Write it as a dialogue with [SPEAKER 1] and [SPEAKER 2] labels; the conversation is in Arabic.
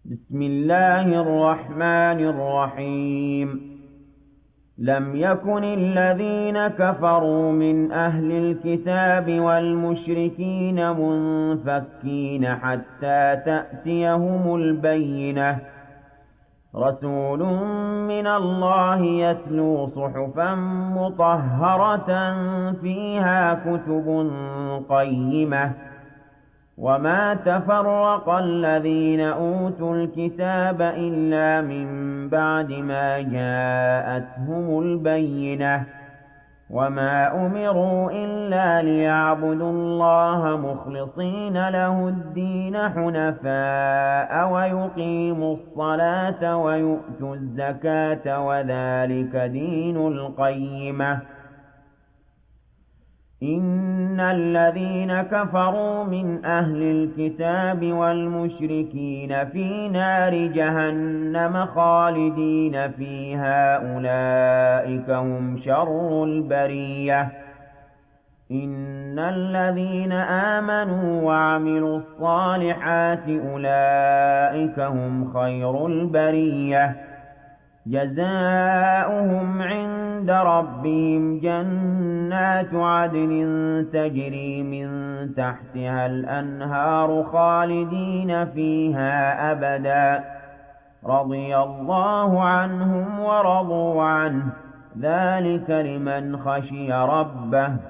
[SPEAKER 1] بسم الله الرحمن الرحيم. لم يكن الذين كفروا من أهل الكتاب والمشركين منفكين حتى تأتيهم البينة. رسول من الله يتلو صحفا مطهرة فيها كتب قيمة. وما تفرق الذين أوتوا الكتاب إلا من بعد ما جاءتهم البينة. وما أمروا إلا ليعبدوا الله مخلصين له الدين حنفاء ويقيموا الصلاة ويؤتوا الزكاة وذلك دين القيمة. إن الذين كفروا من أهل الكتاب والمشركين في نار جهنم خالدين فيها أولئك هم شر البرية. إن الذين آمنوا وعملوا الصالحات أولئك هم خير البرية. جزاؤهم عند ربهم جنات عدن تجري من تحتها الأنهار خالدين فيها أبدا. رضي الله عنهم ورضوا عنه ذلك لمن خشي ربه.